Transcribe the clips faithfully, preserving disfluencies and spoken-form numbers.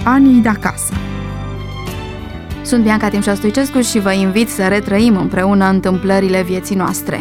Anii de acasă. Sunt Bianca Timșa Stoicescu și vă invit să retrăim împreună întâmplările vieții noastre.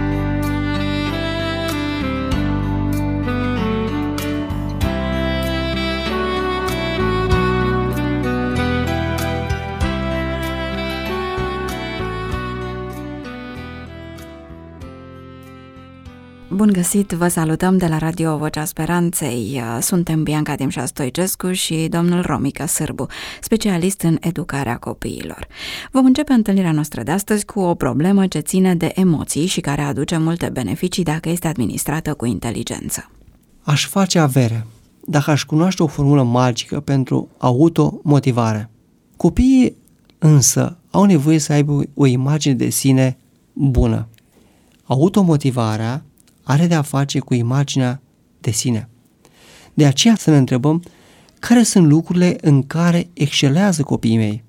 Bun găsit, vă salutăm de la Radio Vocea Speranței. Suntem Bianca Timșa Stoicescu și domnul Romica Sârbu, specialist în educarea copiilor. Vom începe întâlnirea noastră de astăzi cu o problemă ce ține de emoții și care aduce multe beneficii dacă este administrată cu inteligență. Aș face avere dacă aș cunoaște o formulă magică pentru automotivare. Copiii însă au nevoie să aibă o imagine de sine bună. Automotivarea are de a face cu imaginea de sine. De aceea să ne întrebăm care sunt lucrurile în care excelează copiii mei.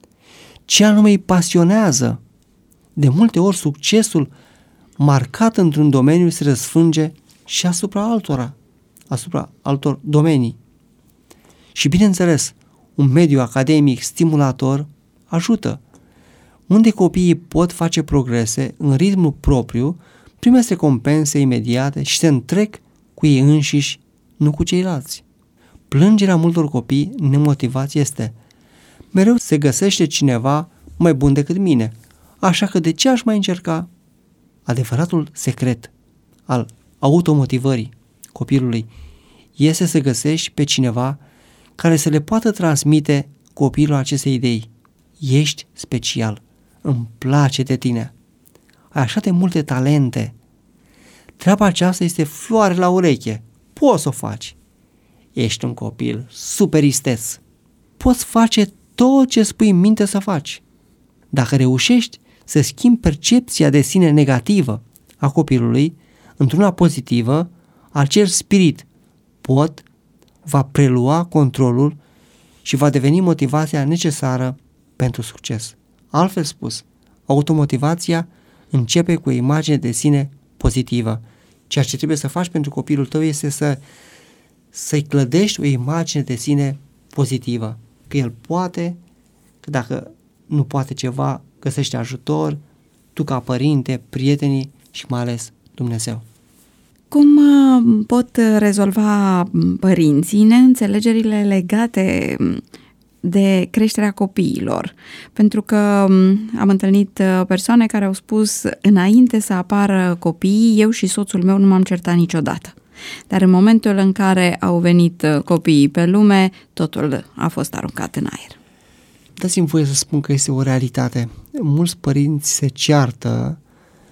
Ce anume îi pasionează. De multe ori succesul marcat într-un domeniu se răsfrânge și asupra altora, asupra altor domenii. Și bineînțeles, un mediu academic stimulator ajută. Unde copiii pot face progrese în ritmul propriu, primesc recompense imediate și se întrec cu ei înșiși, nu cu ceilalți. Plângerea multor copii nemotivați este: mereu se găsește cineva mai bun decât mine, așa că de ce aș mai încerca? Adevăratul secret al automotivării copilului este să găsești pe cineva care să le poată transmite copilul aceste idei. Ești special, îmi place de tine. Ai așa de multe talente. Treaba aceasta este floare la ureche. Poți să o faci. Ești un copil super isteț. Poți face tot ce spui în minte să faci. Dacă reușești să schimbi percepția de sine negativă a copilului într-una pozitivă, acel spirit pot va prelua controlul și va deveni motivația necesară pentru succes. Altfel spus, automotivația începe cu o imagine de sine pozitivă. Ceea ce trebuie să faci pentru copilul tău este să, să-i clădești o imagine de sine pozitivă. Că el poate, că dacă nu poate ceva, găsește ajutor, tu ca părinte, prietenii și mai ales Dumnezeu. Cum pot rezolva părinții neînțelegerile legate de creșterea copiilor? Pentru că am întâlnit persoane care au spus: înainte să apară copiii, eu și soțul meu nu m-am certat niciodată. Dar în momentul în care au venit copiii pe lume, totul a fost aruncat în aer. Dați-mi voie să spun că este o realitate. Mulți părinți se ceartă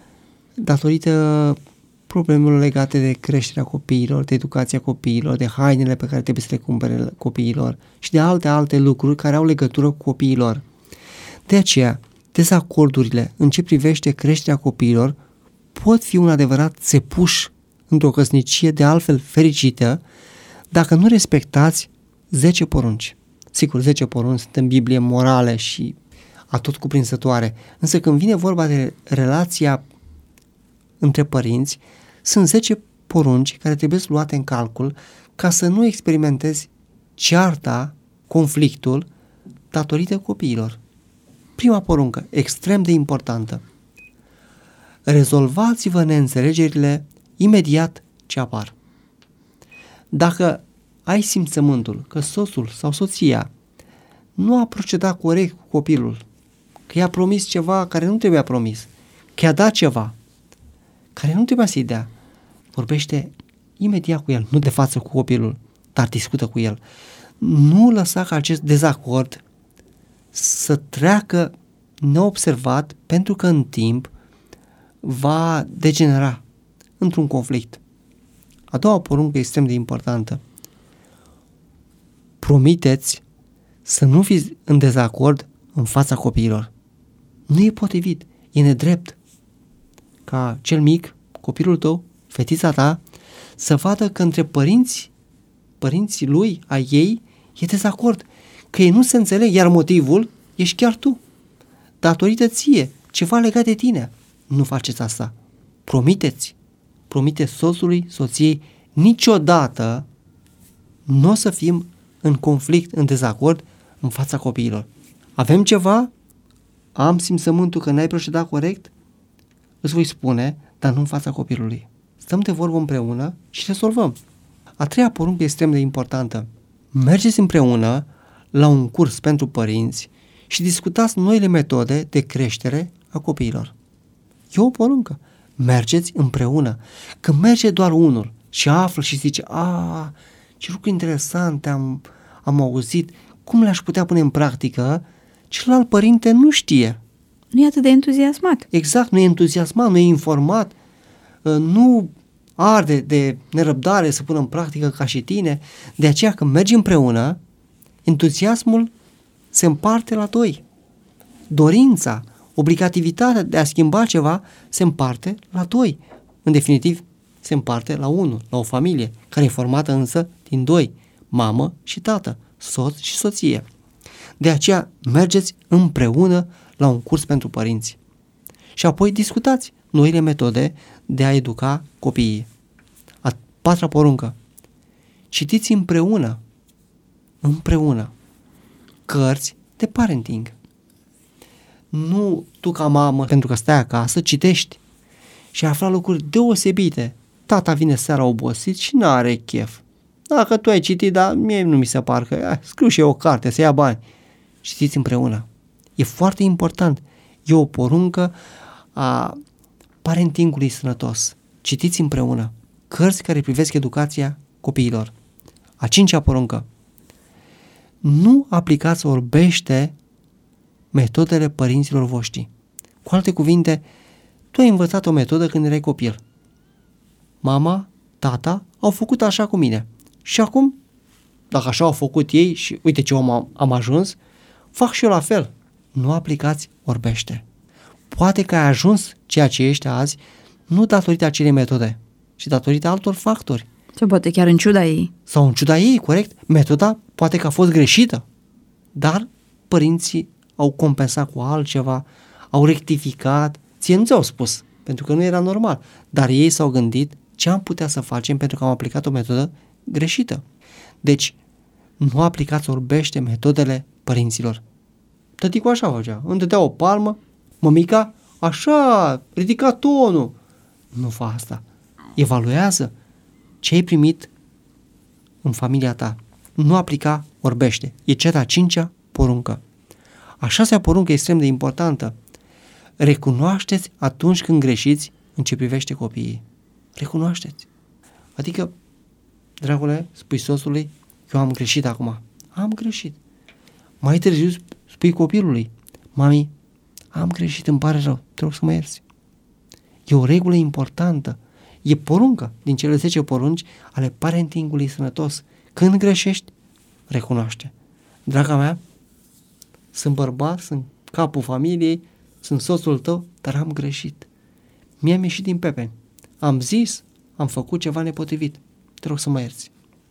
datorită problemelor legate de creșterea copiilor, de educația copiilor, de hainele pe care trebuie să le cumpere copiilor și de alte alte lucruri care au legătură cu copiilor. De aceea, dezacordurile în ce privește creșterea copiilor pot fi un adevărat țepuș într-o căsnicie de altfel fericită dacă nu respectați zece porunci. Sigur, zece porunci sunt în Biblie morale și atot cuprinsătoare, însă când vine vorba de relația între părinți, sunt zece porunci care trebuie luate în calcul ca să nu experimentezi cearta, conflictul datorită copiilor. Prima poruncă, extrem de importantă: rezolvați-vă neînțelegerile imediat ce apar. Dacă ai simțământul că soțul sau soția nu a procedat corect cu copilul, că i-a promis ceva care nu trebuia promis, că i-a dat ceva care nu trebuia să-i dea, vorbește imediat cu el, nu de față cu copilul, dar discută cu el. Nu lăsa ca acest dezacord să treacă neobservat, pentru că în timp va degenera într-un conflict. A doua poruncă extrem de importantă: promiteți să nu fiți în dezacord în fața copiilor. Nu e potrivit, e nedrept ca cel mic, copilul tău, fetița ta, să vadă că între părinți, părinții lui, a ei, e dezacord, că ei nu se înțeleg, iar motivul ești chiar tu, datorită ție, ceva legat de tine. Nu faceți asta. Promiteți, promiteți soțului, soției, niciodată nu o să fim în conflict, în dezacord în fața copiilor. Avem ceva? Am simțământul că n-ai procedat corect? Îți voi spune, dar nu în fața copilului. Stăm de vorbă împreună și rezolvăm. A treia poruncă extrem de importantă. Mergeți împreună la un curs pentru părinți și discutați noile metode de creștere a copiilor. E o poruncă. Mergeți împreună. Când merge doar unul și află și zice, a, ce lucruri interesante am, am auzit, cum le-aș putea pune în practică, celălalt părinte nu știe. Nu e atât de entuziasmat. Exact, nu e entuziasmat, nu e informat, nu arde de nerăbdare să pună în practică ca și tine. De aceea când mergi împreună, entuziasmul se împarte la doi. Dorința, obligativitatea de a schimba ceva se împarte la doi. În definitiv, se împarte la unul, la o familie, care e formată însă din doi, mamă și tată, soț și soție. De aceea mergeți împreună la un curs pentru părinți. Și apoi discutați noile metode de a educa copiii. A patra poruncă. Citiți împreună, împreună, cărți de parenting. Nu tu ca mamă, pentru că stai acasă, citești și afla lucruri deosebite. Tata vine seara obosit și n-are chef. Dacă tu ai citit, dar mie nu mi se par că scriu și eu o carte, să ia bani. Citiți împreună. E foarte important. E o poruncă a parentingului sănătos. Citiți împreună cărți care privesc educația copiilor. A cincea poruncă. Nu aplicați orbește metodele părinților voștri. Cu alte cuvinte, tu ai învățat o metodă când erai copil. Mama, tata au făcut așa cu mine. Și acum, dacă așa au făcut ei și uite ce om am, am ajuns, fac și eu la fel. Nu aplicați orbește. Poate că ai ajuns ceea ce ești azi nu datorită acelei metode, ci datorită altor factori. Sau poate chiar în ciuda ei. Sau în ciuda ei, corect. Metoda poate că a fost greșită, dar părinții au compensat cu altceva, au rectificat, ție nu ți-au spus, pentru că nu era normal, dar ei s-au gândit ce am putea să facem pentru că am aplicat o metodă greșită. Deci, nu aplicați orbește metodele părinților. Tăticul așa făcea, îmi dădea o palmă, mămica, așa, ridica tonul. Nu fa asta. Evaluează ce ai primit în familia ta. Nu aplica orbește. E cea de-a cincea poruncă. A șasea poruncă extrem de importantă. Recunoașteți atunci când greșiți în ce privește copiii. Recunoașteți. Adică, dragule, spui soțului, eu am greșit acum. Am greșit. Mai târziu spui copilului, mami, am greșit, îmi pare rău, te rog să mă ierți. E o regulă importantă. E poruncă din cele zece porunci ale parentingului sănătos. Când greșești, recunoaște. Draga mea, sunt bărbat, sunt capul familiei, sunt soțul tău, dar am greșit. Mi-am ieșit din pepeni. Am zis, am făcut ceva nepotrivit. Te rog să mă ierți.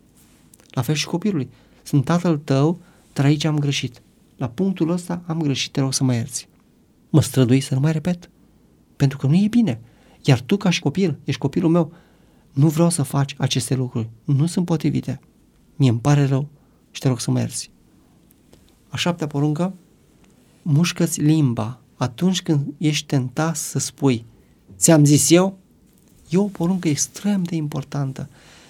La fel și copilului. Sunt tatăl tău, dar aici am greșit. La punctul ăsta am greșit, te rog să mă ierți. Mă strădui să nu mai repet. Pentru că nu e bine. Iar tu ca și copil, ești copilul meu, nu vreau să faci aceste lucruri. Nu sunt potrivite. Mie îmi pare rău și te rog să mă ierți. A șaptea poruncă, mușcă-ți limba atunci când ești tentat să spui ți-am zis eu? E o poruncă extrem de importantă.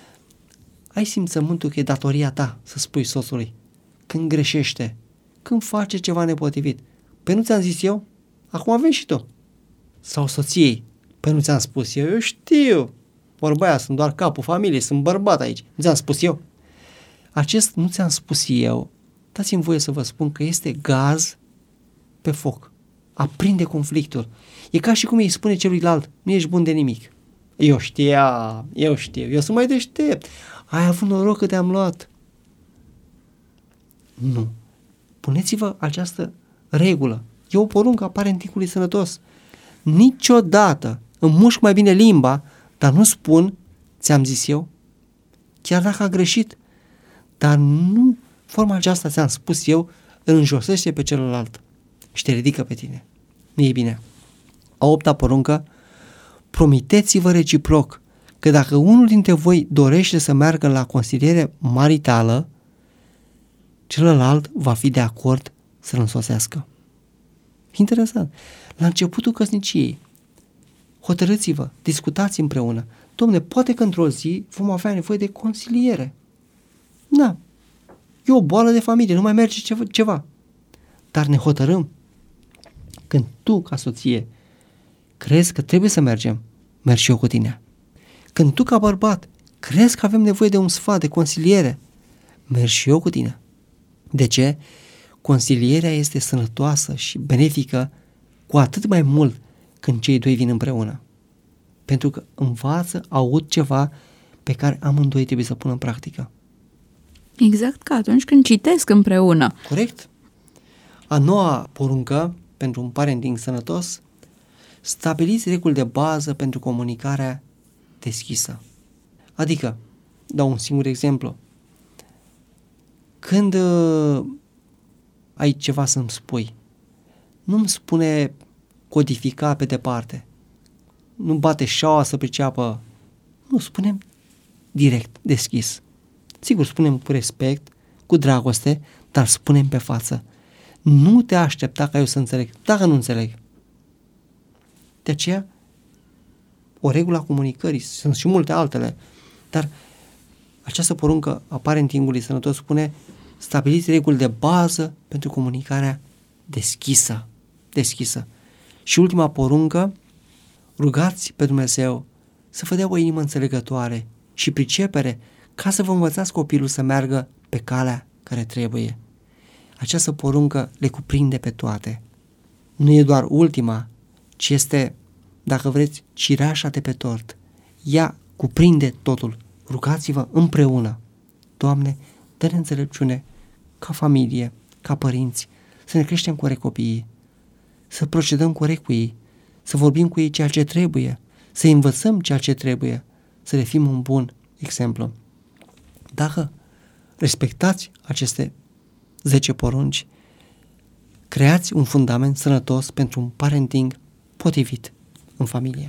Ai simțământul că e datoria ta să spui soțului când greșește, când face ceva nepotrivit. Păi nu ți-am zis eu? Acum avem și tu. Sau soției. Păi nu ți-am spus eu? Eu știu. Vorba aia, sunt doar capul familiei, sunt bărbat aici. Nu ți-am spus eu? Acest nu ți-am spus eu, dați-mi voie să vă spun că este gaz pe foc. Aprinde conflictul. E ca și cum îi spune celuilalt, nu ești bun de nimic. Eu știam, eu știu, eu sunt mai deștept. Ai avut noroc că te-am luat. Nu. Puneți-vă această regulă. E o poruncă a parentingului sănătos. Niciodată îmi mușc mai bine limba, dar nu spun ți-am zis eu, chiar dacă a greșit. Dar nu forma aceasta ți-am spus eu, îl înjosește pe celălalt și te ridică pe tine. Nu e bine. A opta poruncă, promiteți-vă reciproc că dacă unul dintre voi dorește să meargă la consiliere maritală, celălalt va fi de acord să-l însoțească. Interesant. La începutul căsniciei, hotărâți-vă, discutați împreună. Dom'le, poate că într-o zi vom avea nevoie de consiliere. Da, e o boală de familie, nu mai merge ceva. Dar ne hotărâm. Când tu, ca soție, crezi că trebuie să mergem, merg și eu cu tine. Când tu, ca bărbat, crezi că avem nevoie de un sfat, de consiliere, merg și eu cu tine. De ce? Consilierea este sănătoasă și benefică cu atât mai mult când cei doi vin împreună. Pentru că învață, aud ceva pe care amândoi trebuie să pună în practică. Exact ca atunci când citesc împreună. Corect. A noua poruncă pentru un parenting sănătos: stabiliți reguli de bază pentru comunicarea deschisă. Adică, dau un singur exemplu. Când uh, ai ceva să-mi spui, nu-mi spune codifica pe departe. Nu bate șaua să priceapă. Nu, spunem direct, deschis. Sigur, spunem cu respect, cu dragoste, dar spunem pe față. Nu te aștepta ca eu să înțeleg, dacă nu înțeleg. De aceea, o regulă a comunicării, sunt și multe altele, dar această poruncă a parentingului sănătos spune: stabiliți reguli de bază pentru comunicarea deschisă. Deschisă. Și ultima poruncă: rugați pe Dumnezeu să vă dea o inimă înțelegătoare și pricepere ca să vă învățați copilul să meargă pe calea care trebuie. Această poruncă le cuprinde pe toate. Nu e doar ultima, ci este, dacă vreți, cireașa de pe tort. Ea cuprinde totul. Rugați-vă împreună. Doamne, dă-ne înțelepciune ca familie, ca părinți, să ne creștem corect copiii, să procedăm corect cu ei, să vorbim cu ei ceea ce trebuie, să învățăm ceea ce trebuie, să le fim un bun exemplu. Dacă respectați aceste zece porunci, creați un fundament sănătos pentru un parenting potrivit în familie.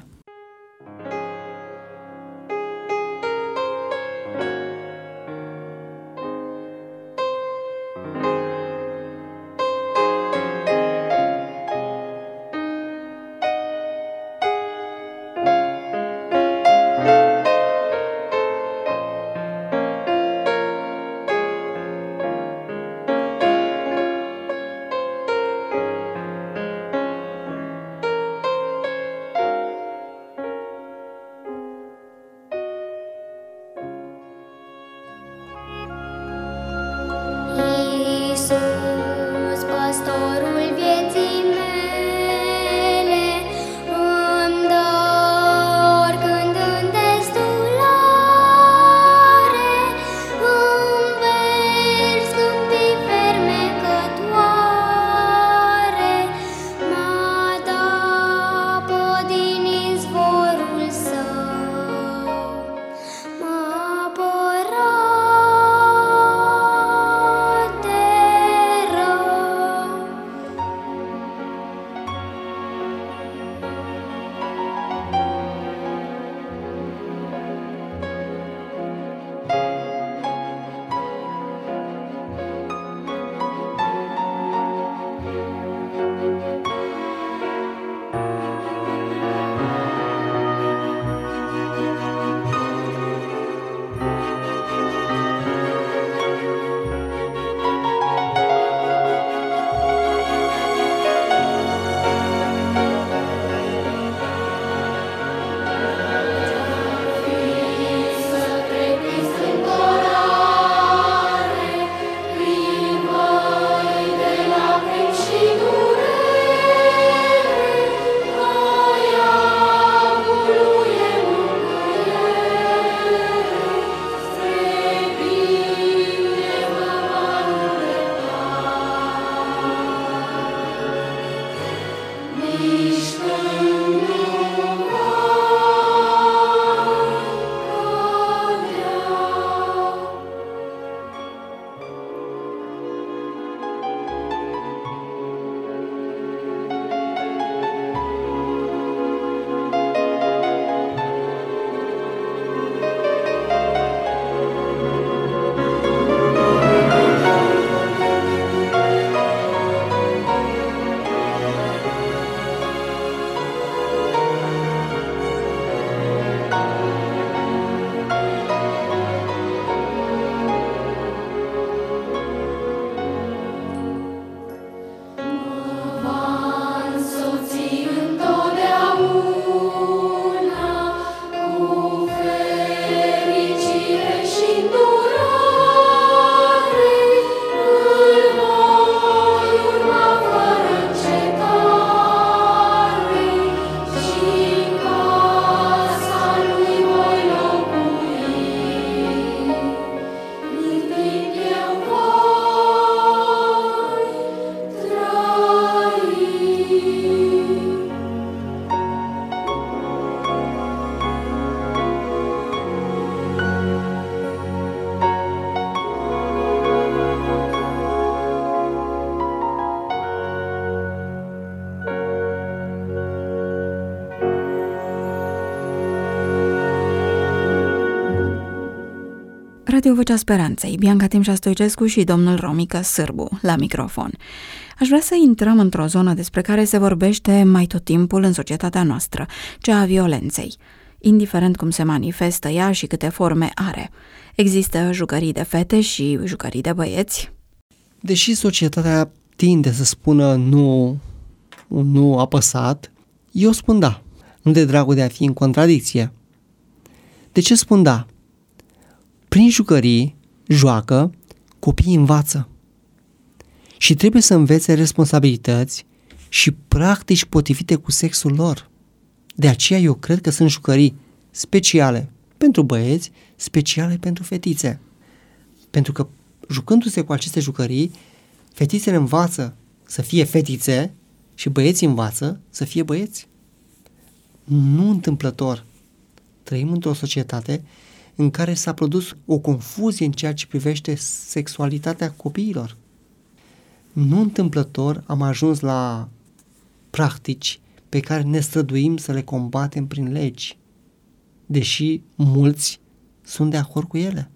Radio Vocea Speranței, Bianca Timșa Stoicescu și domnul Romică Sârbu la microfon. Aș vrea să intrăm într-o zonă despre care se vorbește mai tot timpul în societatea noastră, cea a violenței. Indiferent cum se manifestă ea și câte forme are. Există jucării de fete și jucării de băieți? Deși societatea tinde să spună nu, un nu apăsat, eu spun da, nu de dragul de a fi în contradicție. De ce spun da? Prin jucării, joacă, copiii învață și trebuie să învețe responsabilități și practici potrivite cu sexul lor. De aceea eu cred că sunt jucării speciale pentru băieți, speciale pentru fetițe. Pentru că jucându-se cu aceste jucării, fetițele învață să fie fetițe și băieții învață să fie băieți. Nu întâmplător. Trăim într-o societate în care s-a produs o confuzie în ceea ce privește sexualitatea copiilor. Nu întâmplător am ajuns la practici pe care ne străduim să le combatem prin legi, deși mulți sunt de acord cu ele.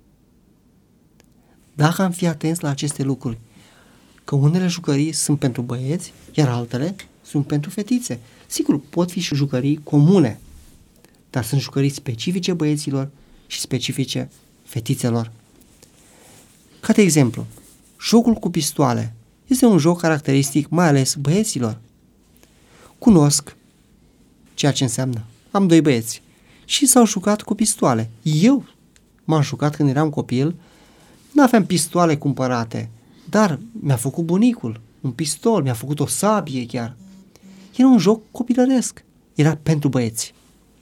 Dacă am fi atenți la aceste lucruri, că unele jucării sunt pentru băieți, iar altele sunt pentru fetițe. Sigur, pot fi și jucării comune, dar sunt jucării specifice băieților și specifice fetițelor. Ca de exemplu, jocul cu pistoale este un joc caracteristic mai ales băieților. Cunosc ceea ce înseamnă. Am doi băieți și s-au jucat cu pistoale. Eu m-am jucat când eram copil, nu aveam pistoale cumpărate, dar mi-a făcut bunicul un pistol, mi-a făcut o sabie chiar. Era un joc copilăresc, era pentru băieți.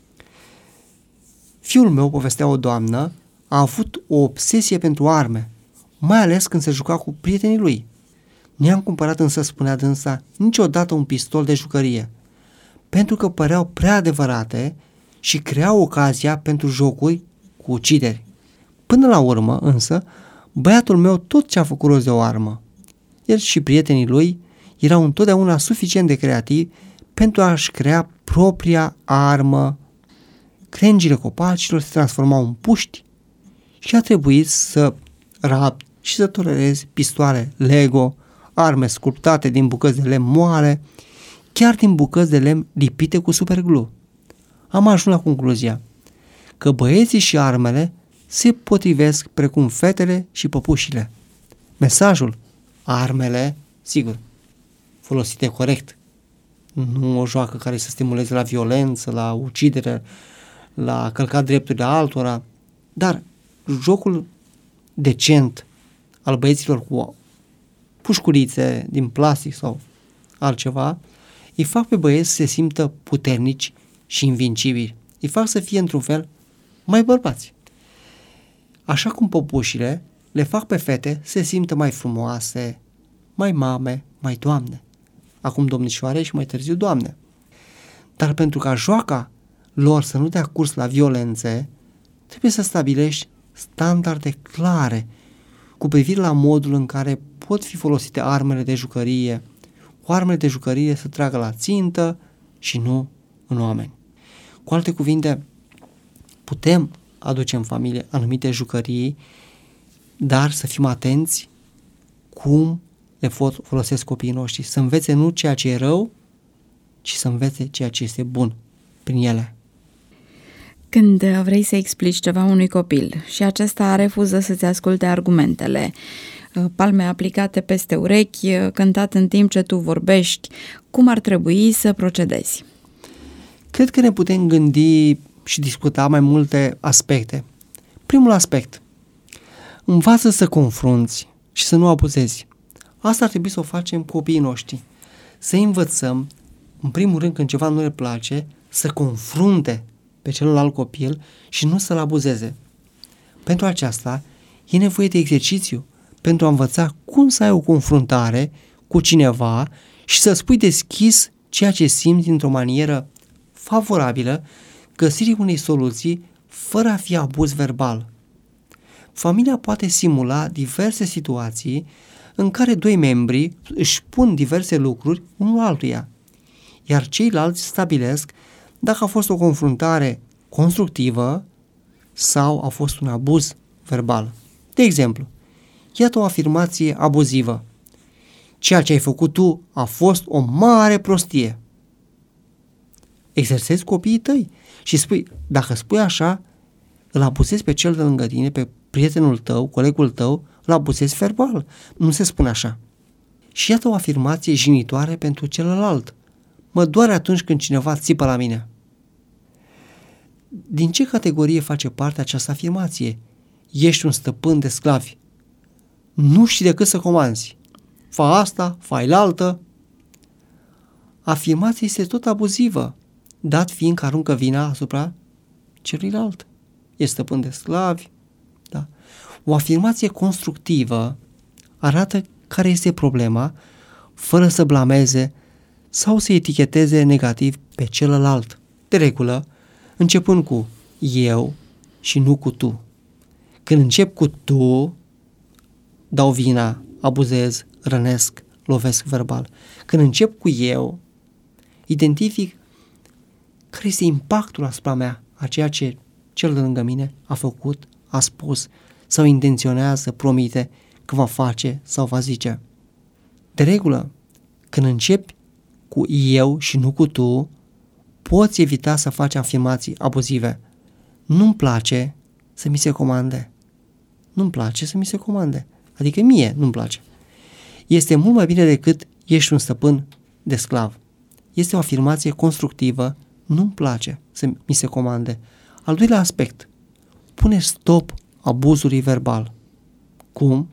Fiul meu, povestea o doamnă, a avut o obsesie pentru arme, mai ales când se juca cu prietenii lui. Nu i-am cumpărat însă, spunea dânsa, niciodată un pistol de jucărie, pentru că păreau prea adevărate și creau ocazia pentru jocuri cu ucideri. Până la urmă, însă, băiatul meu tot ce a făcut rost de o armă. El și prietenii lui erau întotdeauna suficient de creativi pentru a-și crea propria armă. Crengile copacilor se transformau în puști și a trebuit să rapt și să tolerezi pistoale Lego, arme sculptate din bucăți de lemn moale, chiar din bucăți de lemn lipite cu superglue. Am ajuns la concluzia că băieții și armele se potrivesc precum fetele și păpușile. Mesajul, armele, sigur, folosite corect, nu o joacă care să stimuleze la violență, la ucidere, la călca drepturile altora, dar jocul decent al băieților cu pușculițe din plastic sau altceva, îi fac pe băieți să se simtă puternici și invincibili. Îi fac să fie într-un fel mai bărbați. Așa cum păpușile le fac pe fete să se simtă mai frumoase, mai mame, mai doamne. Acum domnișoare și mai târziu doamne. Dar pentru ca joaca lor să nu dea curs la violențe, trebuie să stabilești standarde clare cu privire la modul în care pot fi folosite armele de jucărie, cu armele de jucărie să tragă la țintă și nu în oameni. Cu alte cuvinte, putem aduce în familie anumite jucării, dar să fim atenți cum le folosesc copiii noștri, să învețe nu ceea ce e rău, ci să învețe ceea ce este bun prin ele. Când vrei să explici ceva unui copil și acesta refuză să-ți asculte argumentele, palme aplicate peste urechi, cântat în timp ce tu vorbești, cum ar trebui să procedezi? Cred că ne putem gândi și discuta mai multe aspecte. Primul aspect, învață să confrunți și să nu abuzezi. Asta ar trebui să o facem cu copiii noștri. Să învățăm, în primul rând când ceva nu le place, să confrunte pe celălalt copil și nu să-l abuzeze. Pentru aceasta e nevoie de exercițiu pentru a învăța cum să ai o confruntare cu cineva și să spui deschis ceea ce simți într-o manieră favorabilă găsirii unei soluții fără a fi abuz verbal. Familia poate simula diverse situații în care doi membri își spun diverse lucruri unul altuia, iar ceilalți stabilesc dacă a fost o confruntare constructivă sau a fost un abuz verbal. De exemplu, iată o afirmație abuzivă. Ceea ce ai făcut tu a fost o mare prostie. Exersezi copiii tăi și spui, dacă spui așa, îl abuzezi pe cel de lângă tine, pe prietenul tău, colegul tău, îl abuzezi verbal. Nu se spune așa. Și iată o afirmație jignitoare pentru celălalt. Mă doare atunci când cineva țipă la mine. Din ce categorie face parte această afirmație? Ești un stăpân de sclavi. Nu știi decât să comanzi. Fă asta, fă altă. Afirmația este tot abuzivă, dat fiind că aruncă vina asupra celuilalt. Ești stăpân de sclavi. Da. O afirmație constructivă arată care este problema, fără să blameze sau să eticheteze negativ pe celălalt. De regulă, începând cu eu și nu cu tu. Când încep cu tu, dau vina, abuzez, rănesc, lovesc verbal. Când încep cu eu, identific care este impactul asupra mea a ceea ce cel de lângă mine a făcut, a spus sau intenționează, promite că va face sau va zice. De regulă, când începi cu eu și nu cu tu, poți evita să faci afirmații abuzive. Nu-mi place să mi se comande. Nu-mi place să mi se comande. Adică mie nu-mi place. Este mult mai bine decât ești un stăpân de sclav. Este o afirmație constructivă, nu-mi place să mi se comande. Al doilea aspect, pune stop abuzului verbal. Cum?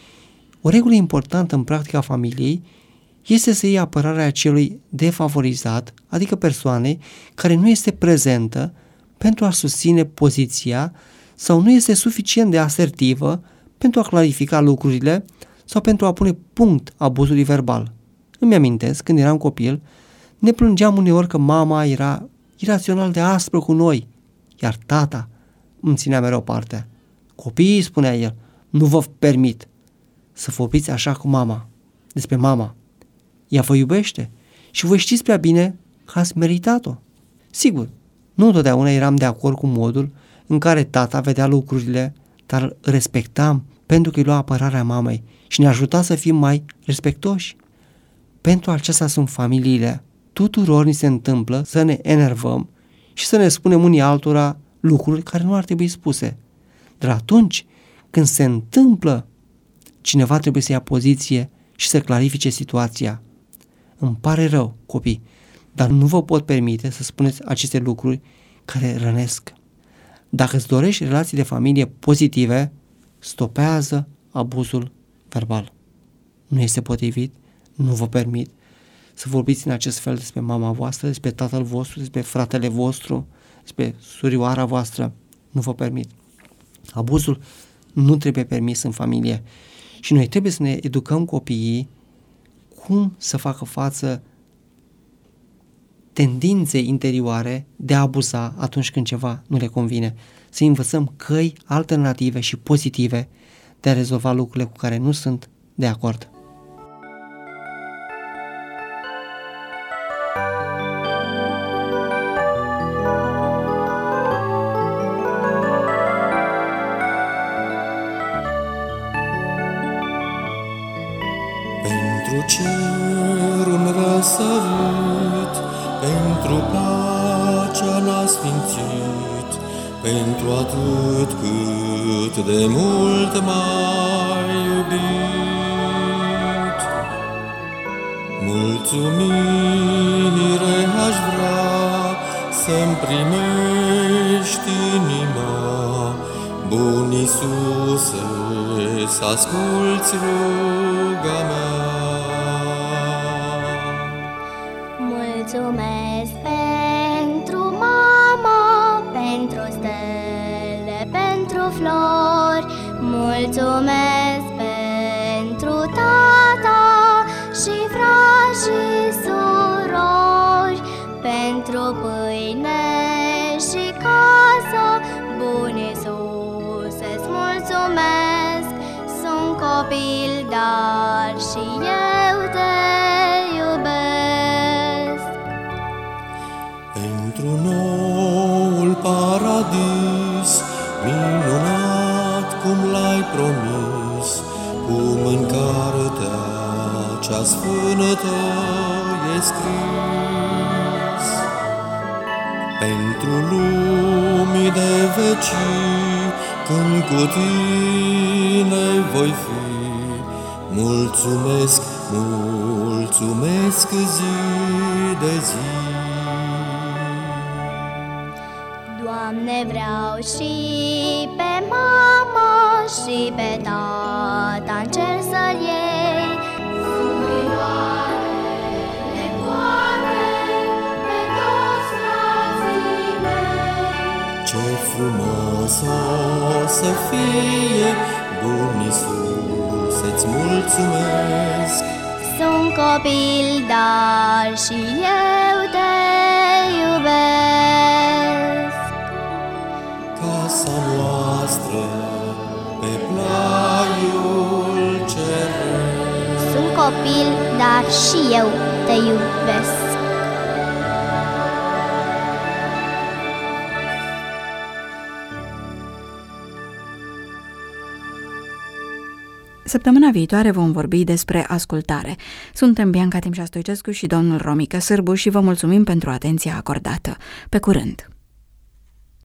O regulă importantă în practica familiei este să iei apărarea celui defavorizat, adică persoanei care nu este prezentă pentru a susține poziția sau nu este suficient de asertivă pentru a clarifica lucrurile sau pentru a pune punct abuzului verbal. Îmi amintesc, când eram copil, ne plângeam uneori că mama era irațional de aspră cu noi, iar tata îmi ținea mereu parte. Copiii, spunea el, nu vă permit să vorbiți așa cu mama, despre mama. Ea vă iubește și voi știți prea bine că ați meritat-o. Sigur, nu întotdeauna eram de acord cu modul în care tata vedea lucrurile, dar îl respectam pentru că îi lua apărarea mamei și ne ajuta să fim mai respectoși. Pentru aceasta sunt familiile. Tuturor ni se întâmplă să ne enervăm și să ne spunem unii altora lucruri care nu ar trebui spuse. Dar atunci când se întâmplă, cineva trebuie să ia poziție și să clarifice situația. Îmi pare rău, copii, dar nu vă pot permite să spuneți aceste lucruri care rănesc. Dacă îți dorești relații de familie pozitive, stopează abuzul verbal. Nu este potrivit, nu vă permit să vorbiți în acest fel despre mama voastră, despre tatăl vostru, despre fratele vostru, despre surioara voastră. Nu vă permit. Abuzul nu trebuie permis în familie și noi trebuie să ne educăm copiii cum să facă față tendinței interioare de a abuza atunci când ceva nu le convine. Să învățăm căi alternative și pozitive de a rezolva lucrurile cu care nu sunt de acord. Pentru cer un răsărit, pentru pacea n-a sfințit, pentru atât cât de mult m-ai iubit. Mulțumire aș vrea să-mi primești inima, bun Iisuse, să asculți ruga mea. Mulțumesc pentru mama, pentru stele, pentru flori. Mulțumesc pentru tata și frați și surori, pentru pâine și casă. Bun Iisuse-ți mulțumesc, sunt copil, dar și eu te iubesc. Pentru noul paradis minunat cum promis, cum în cartea cea sfântă e scris. Pentru lumii de vecii, când cu tine voi fi, mulțumesc, mulțumesc zi de zi. Doamne, vreau și pe mama și pe tata în cer să-l iei. Mântuitoarele coare pe toți frații mei. Ce frumos o să fie, bun Iisuse-ți mulțumesc. Sunt copil, dar și eu te iubesc. Casa noastră pe plaiul ceresc. Sunt copil, dar și eu te iubesc. Săptămâna viitoare vom vorbi despre ascultare. Suntem Bianca Timșa Stoicescu și domnul Romică Sârbu și vă mulțumim pentru atenția acordată. Pe curând!